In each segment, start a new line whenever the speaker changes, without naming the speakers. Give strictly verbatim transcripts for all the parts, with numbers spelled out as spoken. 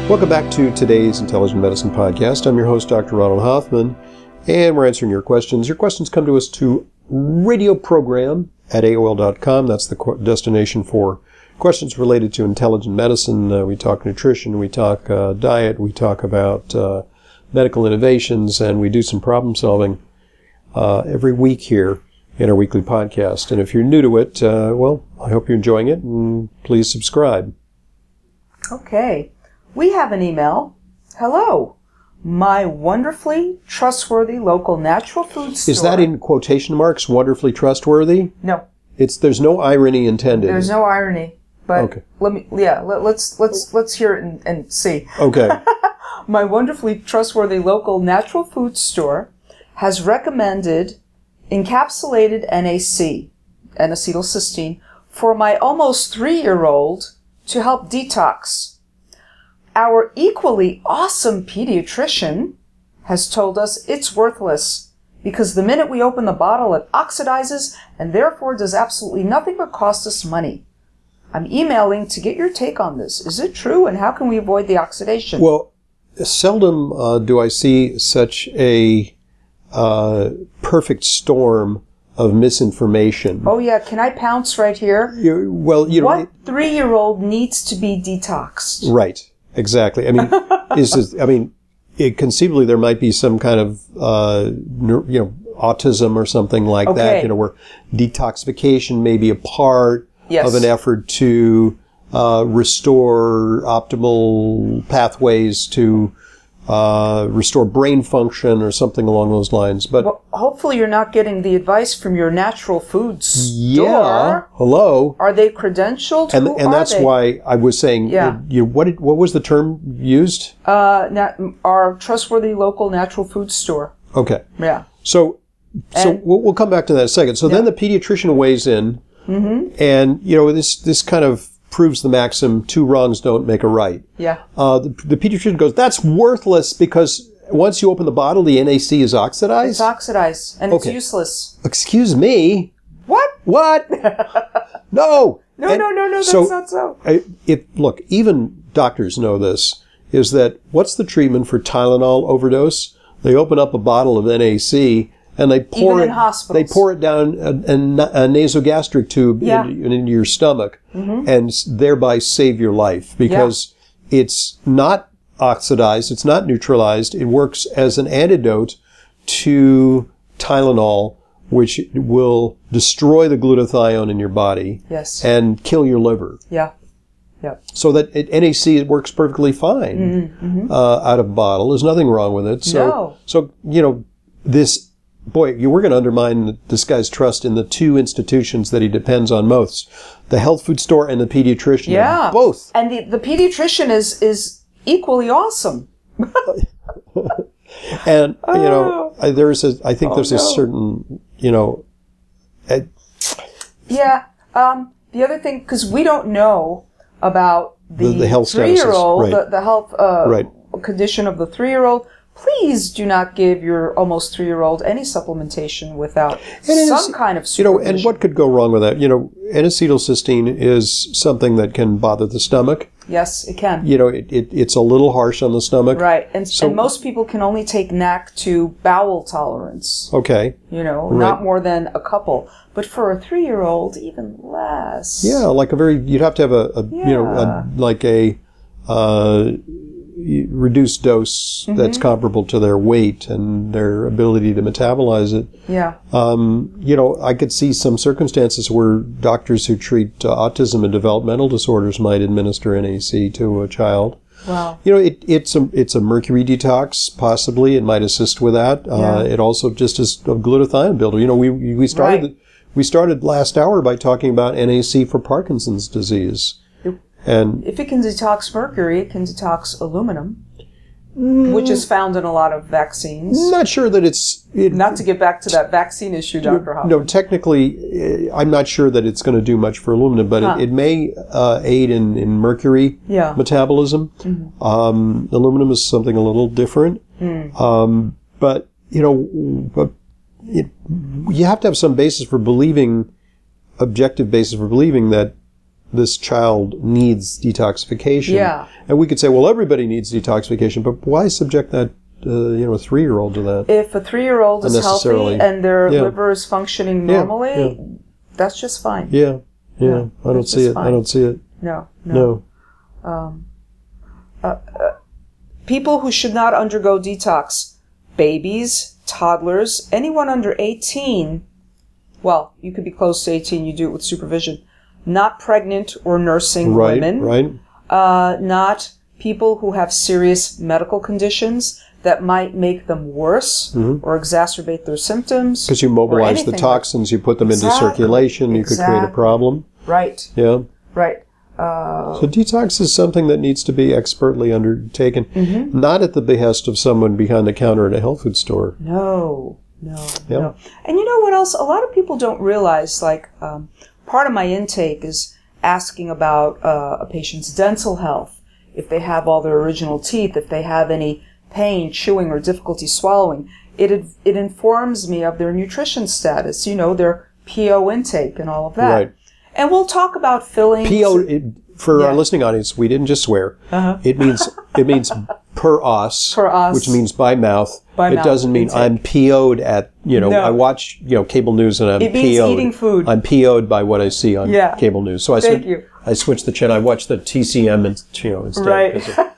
Welcome back to today's Intelligent Medicine Podcast. I'm your host, Doctor Ronald Hoffman, and we're answering your questions. Your questions come to us to radio program at A O L dot com. That's the destination for questions related to intelligent medicine. Uh, we talk nutrition, we talk uh, diet, we talk about uh, medical innovations, and we do some problem solving uh, every week here in our weekly podcast. And if you're new to it, uh, well, I hope you're enjoying it, and please subscribe.
Okay. We have an email. Hello. My wonderfully trustworthy local natural food store.
Is that in quotation marks, wonderfully trustworthy?
No.
It's there's no irony intended.
There's no irony. But
okay.
let me yeah, let, let's let's let's hear it and, and see.
Okay.
My wonderfully trustworthy local natural food store has recommended encapsulated N A C, N-acetylcysteine, for my almost three-year-old to help detox. Our equally awesome pediatrician has told us it's worthless because the minute we open the bottle, it oxidizes and therefore does absolutely nothing but cost us money. I'm emailing to get your take on this. Is it true, and how can we avoid the oxidation?
Well, seldom uh, do I see such a uh, perfect storm of misinformation.
Oh, yeah. Can I pounce right here?
You, well, you know...
What three-year-old needs to be detoxed?
Right. Exactly. I mean, is this, I mean, it, conceivably there might be some kind of, uh, ner- you know, autism or something like
okay.
that, you know, where detoxification may be a part
yes.
of an effort to uh, restore optimal pathways to uh, restore brain function or something along those lines. But
well, hopefully you're not getting the advice from your natural food store.
Yeah. Hello.
Are they credentialed?
And
Who
and
are
that's
they?
why I was saying,
yeah.
you, you, what did, what was the term used?
Uh, nat- our trustworthy local natural food store.
Okay.
Yeah.
So, so
And,
we'll, we'll come back to that in a second. So
yeah.
then the pediatrician weighs in,
mm-hmm.
and you know this this kind of proves the maxim: two wrongs don't make a right.
Yeah.
Uh, the, the pediatrician goes, "That's worthless because once you open the bottle, the N A C is oxidized."
It's oxidized, and
okay.
it's useless.
Excuse me.
What?
What? No.
No,
and
no, no, no. That's
so,
not so.
I, it look, even doctors know this. Is that what's the treatment for Tylenol overdose? They open up a bottle of N A C and they pour
Even
it.
in hospitals.
They pour it down a, a, a nasogastric tube
Yeah.
into, into your stomach,
mm-hmm.
and thereby save your life because yeah. it's not oxidized, it's not neutralized. It works as an antidote to Tylenol, which will destroy the glutathione in your body
yes.
and kill your liver.
Yeah. Yeah.
So that it, N A C it works perfectly fine
mm-hmm.
uh, out of a bottle. There's nothing wrong with it. So,
no.
so you know, this boy, you we're going to undermine this guy's trust in the two institutions that he depends on most: the health food store and the pediatrician.
Yeah,
both.
And the the pediatrician is is equally awesome.
And you know, I, there's a I think
oh,
there's
no.
a certain you know. I,
yeah. Um, the other thing, because we don't know about the,
the, the health
three-year-old,
right.
the, the health uh,
right.
condition of the three-year-old, please do not give your almost three-year-old any supplementation without
and
some kind of
you know,
supervision.
and what could go wrong with that? You know, N-acetylcysteine is something that can bother the stomach.
Yes, it can.
You know, it, it it's a little harsh on the stomach.
Right, and,
so,
and most people can only take N A C to bowel tolerance.
Okay.
You know,
right.
not more than a couple. But for a three-year-old, even less.
Yeah, like a very, you'd have to have a, a
yeah.
you know, a, like a uh, reduced dose mm-hmm. that's comparable to their weight and their ability to metabolize it.
Yeah.
Um, you know, I could see some circumstances where doctors who treat uh, autism and developmental disorders might administer N A C to a child.
Wow.
You know, it, it's a it's a mercury detox. Possibly, it might assist with that. Uh,
yeah.
It also just is a glutathione builder. You know, we we started
right.
we started last hour by talking about N A C for Parkinson's disease. And
if it can detox mercury, it can detox aluminum, mm, which is found in a lot of vaccines.
Not sure that it's... It,
not to get back to that vaccine issue, Doctor Hoffman.
No, technically, I'm not sure that it's going to do much for aluminum, but huh. it, it may uh, aid in, in mercury
yeah.
metabolism. Mm-hmm. Um, aluminum is something a little different. Mm. Um, but, you know, but it, you have to have some basis for believing, objective basis for believing that this child needs detoxification.
Yeah.
And we could say, well, everybody needs detoxification, but why subject that, uh, you know, a three-year-old to that?
If a three-year-old is healthy and their
yeah.
liver is functioning normally,
yeah, yeah.
that's just fine.
Yeah, yeah.
No,
I don't see it.
fine.
I don't see it.
No, no.
No.
Um, uh, uh, people who should not undergo detox: babies, toddlers, anyone under eighteen. Well, you could be close to eighteen. You do it with supervision. Not pregnant or nursing
right,
women.
Right.
Uh, not people who have serious medical conditions that might make them worse mm-hmm. or exacerbate their symptoms.
Because you mobilize the toxins, you put them exactly. into circulation, you exactly. could create a problem.
Right.
Yeah.
Right. Uh,
so detox is something that needs to be expertly undertaken,
mm-hmm.
not at the behest of someone behind the counter at a health food store.
No, no,
yeah.
no. And you know what else? A lot of people don't realize, like, um, part of my intake is asking about uh, a patient's dental health, if they have all their original teeth, if they have any pain, chewing, or difficulty swallowing. It it informs me of their nutrition status, you know, their P O intake and all of that.
Right.
And we'll talk about fillings.
P O, it, for yeah. our listening audience, we didn't just swear.
Uh-huh.
It means it means per os,
per os,
which means by mouth.
By
it
mouth
doesn't mean
intake.
I'm P O'd at, you know,
no.
I watch, you know, cable news and I'm
it means
P O'd.
Eating food.
I'm P O'd by what I see on
yeah.
cable news. So I
Thank
switch,
you.
I switch the channel. I watch the T C M and, you know, instead.
Right.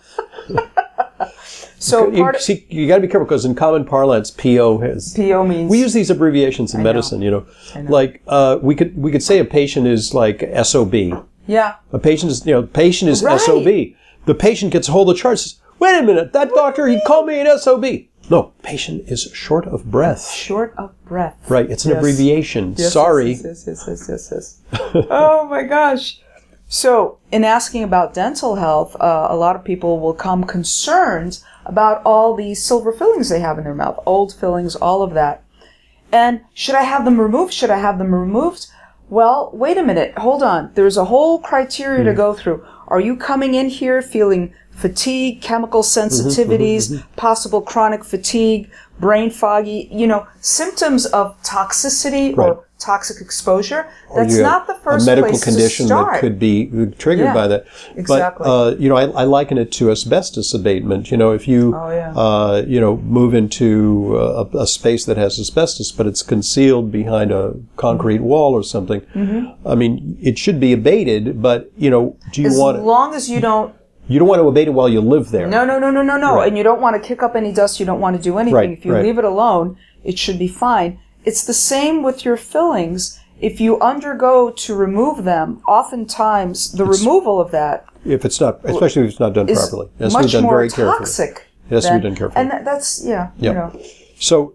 So
you,
part of,
see, you got to be careful because in common parlance, P O has.
P O means.
We use these abbreviations in
I
medicine.
know.
You know,
I know.
like uh, we could we could say a patient is like S O B.
Yeah.
A patient is you know patient is
right.
S O B. The patient gets a hold of the chart. Says, "Wait a minute, that doctor he called me an S O B." No, patient is short of breath.
Short of breath.
Right. It's an
yes.
abbreviation.
Yes,
Sorry.
Yes, yes, yes, yes, yes. yes. Oh my gosh. So, in asking about dental health, uh, a lot of people will come concerned about all the silver fillings they have in their mouth, old fillings, all of that. And should I have them removed? Should I have them removed? Well, wait a minute. Hold on. There's a whole criteria mm. to go through. Are you coming in here feeling fatigue, chemical sensitivities, mm-hmm, mm-hmm. possible chronic fatigue, brain foggy, you know, symptoms of toxicity
right.
or toxic exposure?
Or
That's not the first
a medical
place
condition
to start.
that could be triggered
yeah,
by that.
Exactly.
But, uh, you know, I, I liken it to asbestos abatement. You know, if you,
oh, yeah.
uh, you know, move into a, a space that has asbestos, but it's concealed behind a concrete mm-hmm. wall or something, mm-hmm. I mean, it should be abated, but, you know, do you
as
want
As long as you don't
You don't want to abate it while you live there.
No, no, no, no, no, no.
Right.
And you don't want to kick up any dust. You don't want to do anything.
Right,
if you
right.
leave it alone, it should be fine. It's the same with your fillings. If you undergo to remove them, oftentimes the
it's,
removal of that,
if it's not, especially if it's not done
is
properly, it has
much
to be done
more
very
toxic.
Carefully. It has
than,
to be done carefully.
And that, that's yeah,
yep.
you know.
So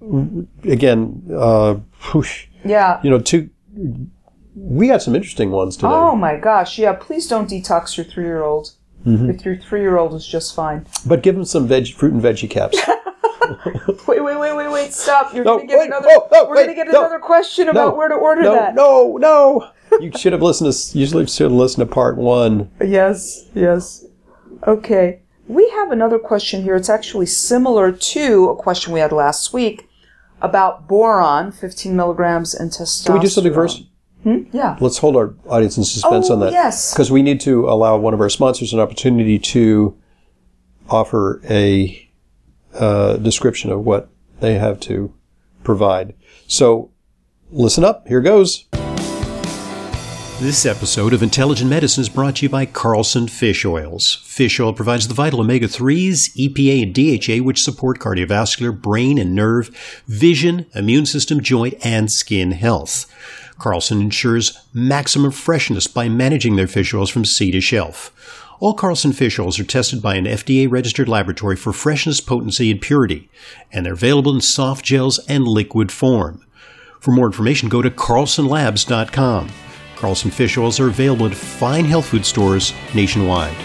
again, uh, whoosh,
yeah,
you know, two. We got some interesting ones today.
Oh my gosh, yeah! Please don't detox your three-year-old. Mm-hmm. If your three-year-old is just fine.
But give them some veg, fruit and veggie caps.
wait, wait, wait, wait, wait! Stop! You're
no,
gonna get
wait,
another.
oh, no,
we're
wait,
gonna get
no,
another question about
no,
where to order
no,
that.
No, no, You should have listened to. Usually, should have listened to part one.
Yes, yes. Okay. We have another question here. It's actually similar to a question we had last week about boron, fifteen milligrams, and testosterone.
Can we do something first?
Hmm? Yeah.
Let's hold our audience in suspense
oh,
on that.
yes.
Because we need to allow one of our sponsors an opportunity to offer a uh, description of what they have to provide. So listen up. Here goes.
This episode of Intelligent Medicine is brought to you by Carlson Fish Oils. Fish oil provides the vital omega threes, E P A, and D H A, which support cardiovascular, brain and nerve, vision, immune system, joint, and skin health. Carlson ensures maximum freshness by managing their fish oils from sea to shelf. All Carlson fish oils are tested by an F D A-registered laboratory for freshness, potency, and purity, and they're available in soft gels and liquid form. For more information, go to carlson labs dot com. Carlson fish oils are available at fine health food stores nationwide.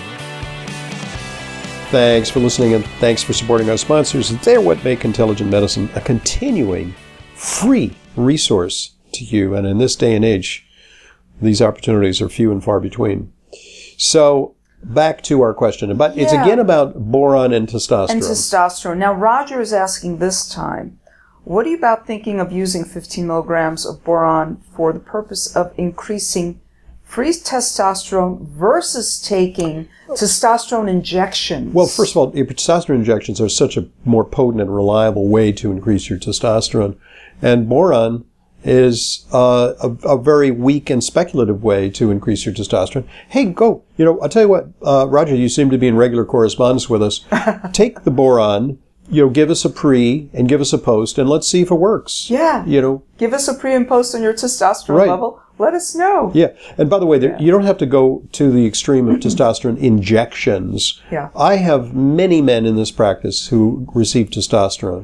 Thanks for listening, and thanks for supporting our sponsors. They're what make Intelligent Medicine a continuing free resource to you. And in this day and age, these opportunities are few and far between. So back to our question. But it's
yeah. again
about boron and testosterone.
And testosterone. Now, Roger is asking this time, what are you about thinking of using fifteen milligrams of boron for the purpose of increasing free testosterone versus taking testosterone injections?
Well, first of all, testosterone injections are such a more potent and reliable way to increase your testosterone. And boron is uh, a, a very weak and speculative way to increase your testosterone. Hey, go. You know, I'll tell you what, uh, Roger, you seem to be in regular correspondence with us. Take the boron, you know, give us a pre and give us a post, and let's see if it works.
Yeah.
You know.
Give us a pre and post on your testosterone
Right.
level. Let us know.
Yeah. And by the way, there,
Yeah.
you don't have to go to the extreme of testosterone injections.
Yeah.
I have many men in this practice who receive testosterone.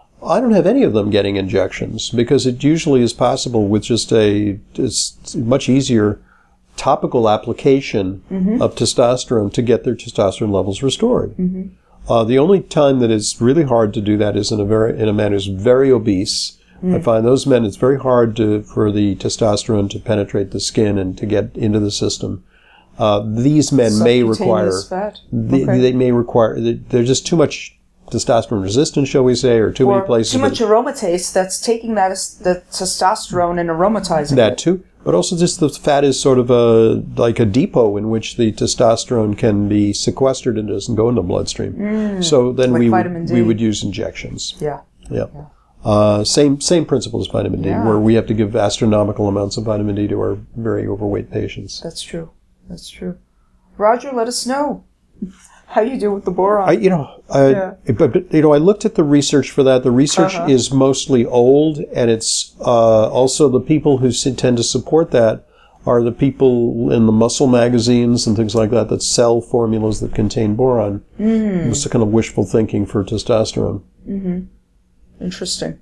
I don't have any of them getting injections because it usually is possible with just a it's much easier topical application mm-hmm. of testosterone to get their testosterone levels restored. Mm-hmm. Uh, the only time that it's really hard to do that is in a very in a man who's very obese. Mm. I find those men, it's very hard to, for the testosterone to penetrate the skin and to get into the system. Uh, these men may require,
fat.
They,
Okay.
they may require, there's just too much testosterone resistance, shall we say, or too
or
many places.
too much aromatase that's taking that the testosterone and aromatizing
That
it.
too. But also just the fat is sort of a like a depot in which the testosterone can be sequestered and doesn't go into the bloodstream.
Mm,
so then
like
we
vitamin
would,
D.
we would use injections.
Yeah.
Yeah. yeah. Uh, same same principle as vitamin D,
Yeah.
where we have to give astronomical amounts of vitamin D to our very overweight patients.
That's true. That's true. Roger, let us know how you do with the boron.
I, you know, I,
Yeah.
but, but you know, I looked at the research for that. The research
Uh-huh.
is mostly old, and it's uh, also the people who s- tend to support that are the people in the muscle magazines and things like that that sell formulas that contain boron. Mm. It's a kind of wishful thinking for testosterone.
Mm-hmm. Interesting.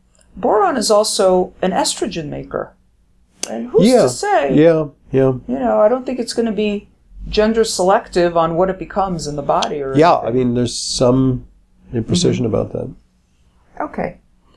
Boron is also an estrogen maker. And who's
yeah,
to say?
Yeah, yeah.
You know, I don't think it's going to be gender selective on what it becomes in the body. Or
Yeah,
anything.
I mean, there's some imprecision
Mm-hmm.
about that.
Okay.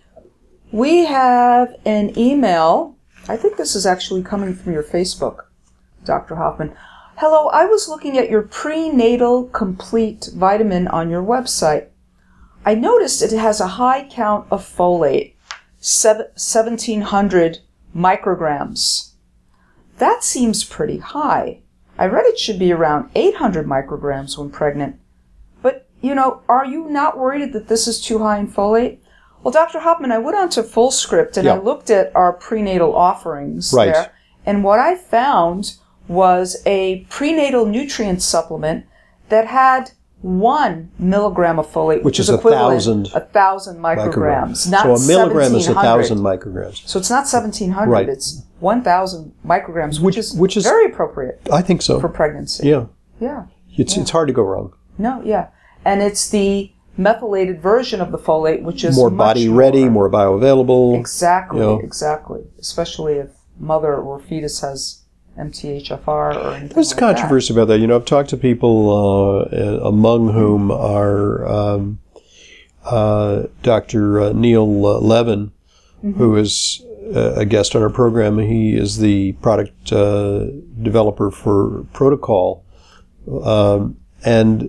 We have an email. I think this is actually coming from your Facebook, Doctor Hoffman. Hello, I was looking at your prenatal complete vitamin on your website. I noticed it has a high count of folate, seventeen hundred micrograms. That seems pretty high. I read it should be around eight hundred micrograms when pregnant. But, you know, are you not worried that this is too high in folate? Well, Doctor Hoffman, I went on to FullScript and
Yeah.
I looked at our prenatal offerings
Right.
there. And what I found was a prenatal nutrient supplement that had one milligram of folate, which,
Which is
is
a
equivalent
thousand
a thousand micrograms, not
So a milligram is a
seventeen hundred.
thousand micrograms.
So it's not seventeen hundred,
Right.
it's one thousand micrograms, which,
Which-
is
which is-
very appropriate
I think so.
for pregnancy.
Yeah.
Yeah.
It's, it's hard to go wrong.
No, yeah. And it's the methylated version of the folate, which is
More
much
body ready, more bioavailable.
Exactly,
you know.
exactly. Especially if mother or fetus has M T H F R or anything
There's
like
controversy about that. You know, I've talked to people uh, among whom are um, uh, Doctor Uh, Neil uh, Levin, mm-hmm. who is uh, a guest on our program. He is the product uh, developer for Protocol. Um, and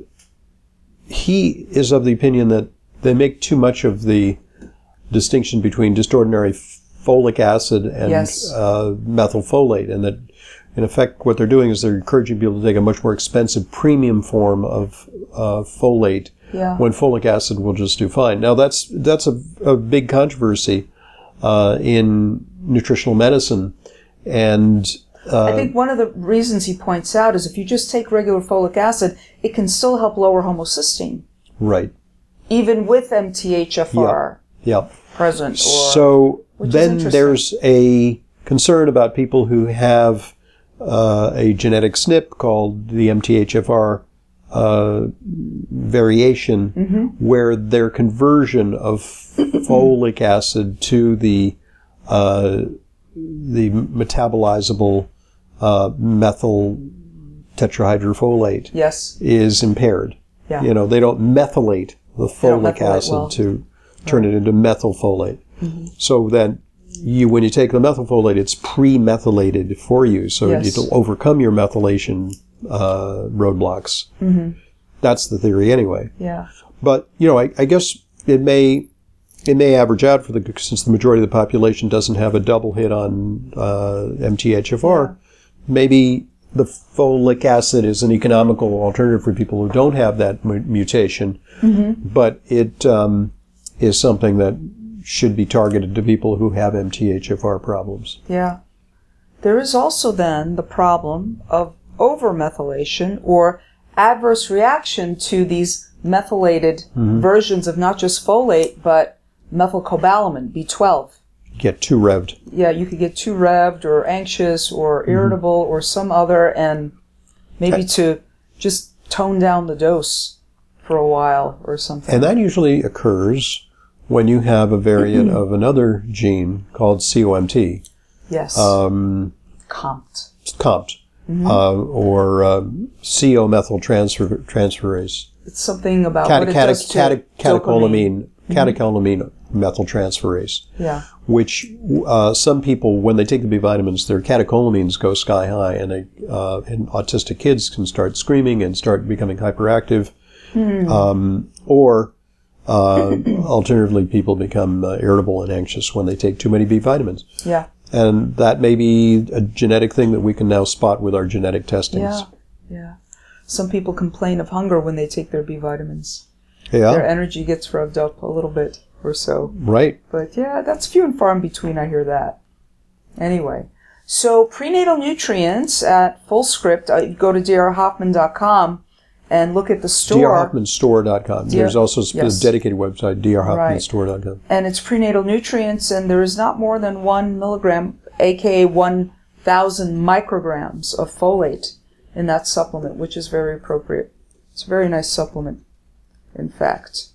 he is of the opinion that they make too much of the distinction between just ordinary folic acid and
Yes.
uh, methylfolate, and that in effect what they're doing is they're encouraging people to take a much more expensive premium form of uh, folate
Yeah.
when folic acid will just do fine. Now that's that's a, a big controversy uh, in nutritional medicine, and uh,
I think one of the reasons he points out is if you just take regular folic acid, it can still help lower homocysteine,
right,
even with M T H F R
yeah.
present. Or,
So
which is
then
interesting.
there's a concern about people who have uh, a genetic S N P called the M T H F R uh, variation,
Mm-hmm.
where their conversion of folic acid to the uh, the metabolizable uh, methyl tetrahydrofolate
Yes.
is impaired.
Yeah.
You know, they don't methylate the
They don't
folic
methylate
acid
well.
to turn it into methylfolate.
Mm-hmm.
So then you, when you take the methylfolate, it's pre-methylated for you, so
Yes.
it'll overcome your methylation uh, roadblocks.
Mm-hmm.
That's the theory anyway.
Yeah.
But, you know, I, I guess it may it may average out for the since the majority of the population doesn't have a double hit on uh, M T H F R. maybe the folic acid is an economical alternative for people who don't have that mu- mutation, mm-hmm. but it um, is something that should be targeted to people who have M T H F R problems.
Yeah. There is also then the problem of overmethylation or adverse reaction to these methylated mm-hmm. versions of not just folate, but methylcobalamin, B twelve.
Get too revved.
Yeah, you could get too revved or anxious or irritable mm-hmm. or some other, and maybe okay. to just tone down the dose for a while or something.
And that usually occurs when you have a variant of another gene called C O M T.
Yes.
Um,
C O M T.
C O M T. Mm-hmm. Uh, or uh, C O methyltransferase.
It's something about
Cate-
what it
cate-
does to
cate- catecholamine,
mm-hmm.
catecholamine methyltransferase.
Yeah.
Which uh, some people, when they take the B vitamins, their catecholamines go sky high, and they uh, and autistic kids can start screaming and start becoming hyperactive, mm. um, or uh, alternatively, people become uh, irritable and anxious when they take too many B vitamins.
Yeah.
And that may be a genetic thing that we can now spot with our genetic testings.
Yeah, yeah. Some people complain of hunger when they take their B vitamins.
Yeah.
Their energy gets revved up a little bit or so.
Right.
But yeah, that's few and far in between, I hear that. Anyway, so prenatal nutrients at Fullscript, uh, go to d r hoffman dot com and look at the store.
d r hoffman store dot com.
D R
There's also a
yes.
dedicated website, d r hoffman store dot com.
Right. And it's prenatal nutrients, and there is not more than one milligram, aka one thousand micrograms of folate in that supplement, which is very appropriate. It's a very nice supplement, in fact.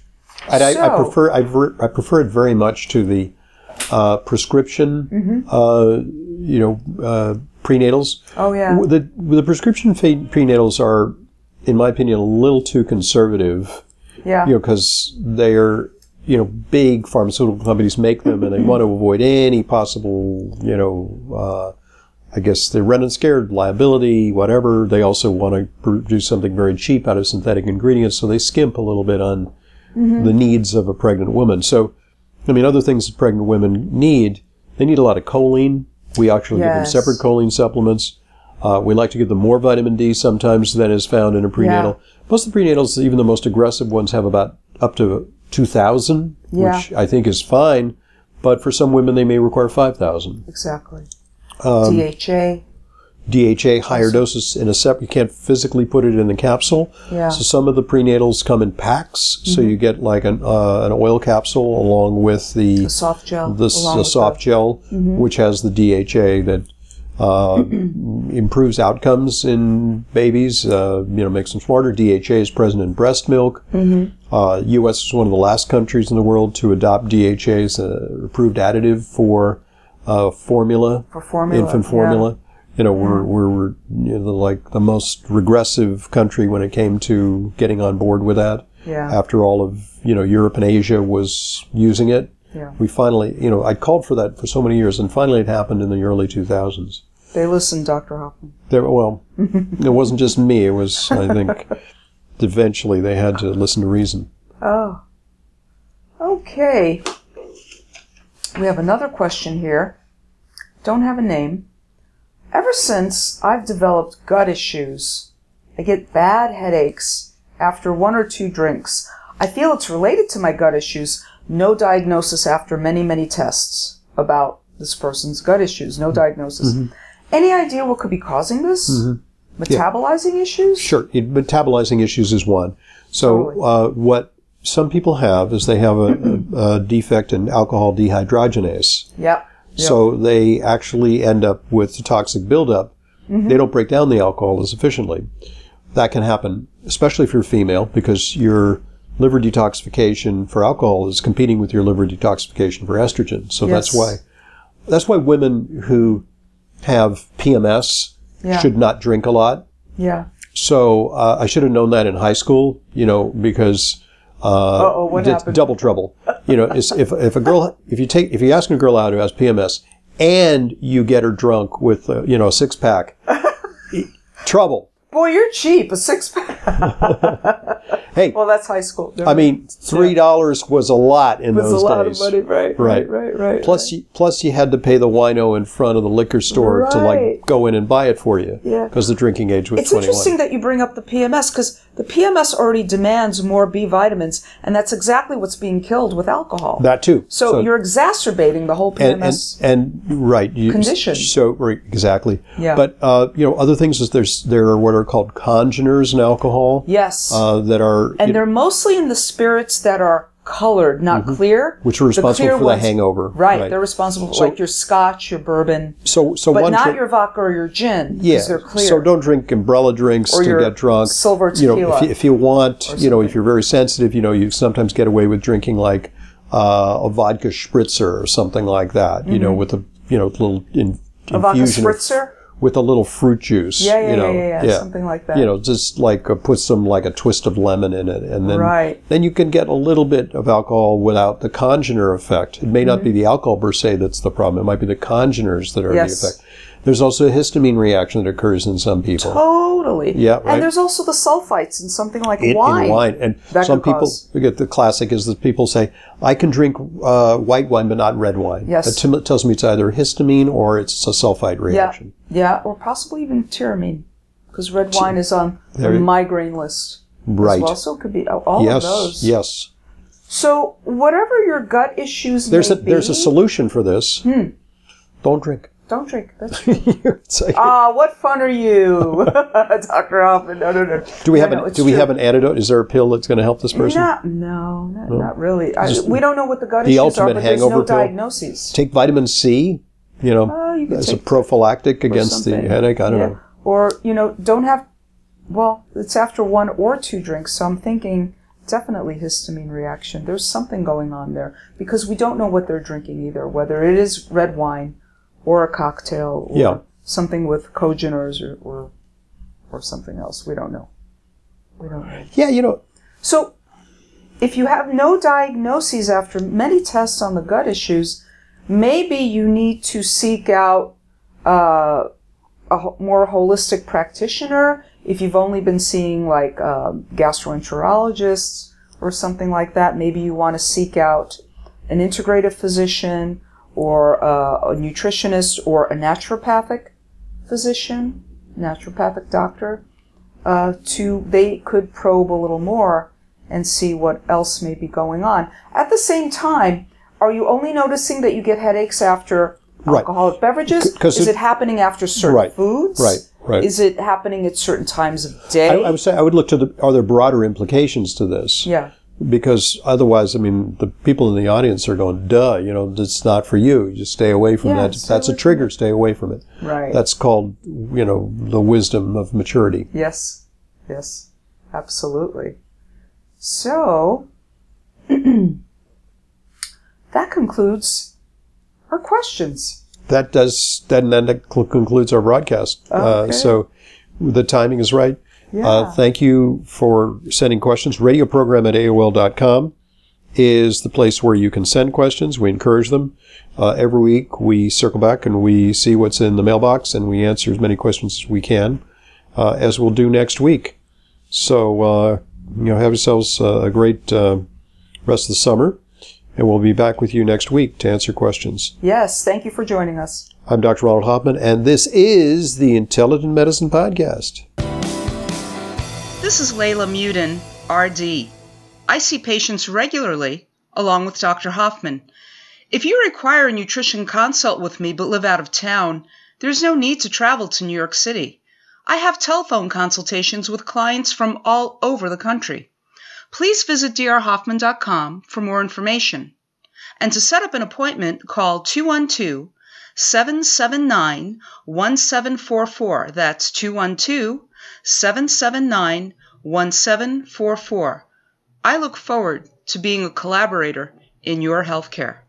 I,
so,
I, I prefer I, ver, I prefer it very much to the uh, prescription,
mm-hmm.
uh, you know, uh, prenatals.
Oh yeah.
The the prescription prenatals are, in my opinion, a little too conservative.
Yeah.
You know, because they're, you know, big pharmaceutical companies make them, and they want to avoid any possible, you know, uh, I guess they're rent and scared liability, whatever. They also want to produce something very cheap out of synthetic ingredients, so they skimp a little bit on mm-hmm. the needs of a pregnant woman. So, I mean, other things that pregnant women need, they need a lot of choline. We actually
yes.
give them separate choline supplements. Uh, we like to give them more vitamin D sometimes than is found in a prenatal.
Yeah.
Most of the prenatals, even the most aggressive ones, have about up to two thousand,
yeah.
which I think is fine. But for some women, they may require five thousand.
Exactly.
Um,
D H A.
D H A, higher doses in a separate. You can't physically put it in the capsule.
Yeah.
So some of the prenatals come in packs. Mm-hmm. So you get like an uh, an oil capsule along with the,
the soft gel.
The, the soft the, gel, mm-hmm. which has the D H A that uh, improves outcomes in babies. Uh, you know, makes them smarter. D H A is present in breast milk.
Mm-hmm.
Uh, U S is one of the last countries in the world to adopt D H A as an approved additive for uh, formula,
for formula,
infant formula.
Yeah.
You know, we're, we're you know, like the most regressive country when it came to getting on board with that.
Yeah.
After all of, you know, Europe and Asia was using it.
Yeah.
We finally, you know, I called for that for so many years, and finally it happened in the early two thousands.
They listened, Doctor Hoffman.
There, well, it wasn't just me. It was, I think, eventually they had to listen to reason.
Oh. Okay. We have another question here. Don't have a name. Ever since I've developed gut issues, I get bad headaches after one or two drinks. I feel it's related to my gut issues. No diagnosis after many, many tests about this person's gut issues. No diagnosis. Mm-hmm. Any idea what could be causing this? Mm-hmm. Metabolizing yeah. issues?
Sure. It, metabolizing issues is one. So totally. uh, what some people have is they have a, a, a defect in alcohol dehydrogenase.
Yep. Yep.
So they actually end up with toxic buildup. Mm-hmm. They don't break down the alcohol as efficiently. That can happen, especially if you're female, because your liver detoxification for alcohol is competing with your liver detoxification for estrogen. So yes. that's why that's why women who have P M S yeah. should not drink a lot.
Yeah.
So uh, I should have known that in high school, you know, because uh,
Uh-oh, what
it's
happened?
double trouble. You know, if if a girl, if you take, if you ask a girl out who has P M S and you get her drunk with, uh, you know, a six pack, trouble.
Boy, you're cheap. A six pack.
Hey,
well, that's high school.
I mean, three dollars was a lot in
was
those
a lot
days.
of money, right? Right, right, right.
Plus,
right.
You, plus you had to pay the wino in front of the liquor store to like
Right.
go in and buy it for you.
Yeah.
Because the drinking age was
It's
twenty-one.
interesting that you bring up the P M S because the P M S already demands more B vitamins, and that's exactly what's being killed with alcohol.
That too.
So, you're exacerbating the whole P M S.
and, and, and right you,
condition.
So right, exactly.
Yeah.
But uh, you know, other things is there's there are what are called congeners in alcohol.
Yes.
Uh, that are
and they're mostly in the spirits that are colored, not clear.
which are responsible
clear
for
ones-
the hangover.
Right, they're responsible for
So-
like your scotch, your bourbon,
So so
but
one
not
drink-
your vodka or your gin because
yeah.
they're clear.
So don't drink umbrella drinks
Or
to
your
get drunk.
silver
You know,
tequila
if you, if you want,
or
you know, if
something.
you're very sensitive, you know, you sometimes get away with drinking like uh, a vodka spritzer or something like that. You know, with a you know little in,
a vodka
infusion of-
spritzer?
with a little fruit juice.
Yeah, yeah,
you know,
yeah, yeah, yeah, something like that.
You know, just like uh, put some like a twist of lemon in it, and then
Right.
then you can get a little bit of alcohol without the congener effect. It may not be the alcohol per se that's the problem. It might be the congeners that are
Yes.
the effect. There's also a histamine reaction that occurs in some people.
Totally.
Yeah, right.
And there's also the sulfites in something like
In,
wine.
in wine, and
That
some
could
people
cause-
we get the classic is that people say, "I can drink uh, white wine, but not red wine."
Yes.
That tim- tells me it's either histamine or it's a sulfite reaction.
Yeah, yeah, or possibly even tyramine, because red wine is on the
There you-
migraine list
Right.
as well. So it could be all
Yes.
of those.
Yes.
So whatever your gut issues
There's
may
a there's a
be,
solution for this. Don't drink.
don't drink. That's
It's like-
ah, what fun are you, Doctor Hoffman? No, no, no.
do we have
no, no,
an
it's
do we
true.
have an antidote? Is there a pill that's going to help this person?
Not, no, not, not really. I, we don't know what the gut
the
issues are,
ultimate
but there's
hangover
no
pill?
diagnoses.
Take vitamin C. You know,
Oh, you could
as a
take
prophylactic against the
something.
headache. I don't
Yeah.
know.
Or, you know, don't have, well, it's after one or two drinks, so I'm thinking definitely histamine reaction. There's something going on there because we don't know what they're drinking either, whether it is red wine or a cocktail or
Yeah.
something with cogeners or, or, or something else. We don't know. We don't know.
Yeah, you know,
So, if you have no diagnoses after many tests on the gut issues, maybe you need to seek out uh, a ho- more holistic practitioner. If you've only been seeing like um, gastroenterologists or something like that, maybe you want to seek out an integrative physician or uh, a nutritionist or a naturopathic physician, naturopathic doctor. Uh, to they could probe a little more and see what else may be going on. At the same time, are you only noticing that you get headaches after
Right.
alcoholic beverages?
C- 'cause
Is
it-
it happening after certain
Right.
foods?
Right. Right.
Is it happening at certain times of day?
I, I would say I would look to the are there broader implications to this?
yeah.
Because otherwise, I mean, the people in the audience are going, "Duh, you know, it's not for you. You just stay away from
Yeah,
that.
stay
That's a
away from
trigger. Stay away from it."
Right.
That's called, you know, the wisdom of maturity.
Yes. Yes. Absolutely. So, that concludes our questions.
That does then then that cl- concludes our broadcast. Uh,
Okay.
so the timing is right.
Yeah.
Uh, thank you for sending questions. Radio program at A O L dot com is the place where you can send questions. We encourage them. Uh, every week we circle back and we see what's in the mailbox and we answer as many questions as we can, uh, as we'll do next week. So, uh, you know, have yourselves uh, a great uh, rest of the summer, and we'll be back with you next week to answer questions.
Yes. Thank you for joining us.
I'm Doctor Ronald Hoffman, and this is the Intelligent Medicine Podcast.
This is Layla Muden, R D. I see patients regularly, along with Doctor Hoffman. If you require a nutrition consult with me but live out of town, there's no need to travel to New York City. I have telephone consultations with clients from all over the country. Please visit d r hoffman dot com for more information. And to set up an appointment, call two one two, seven seven nine, one seven four four. That's two one two, seven seven nine, one seven four four. I look forward to being a collaborator in your healthcare.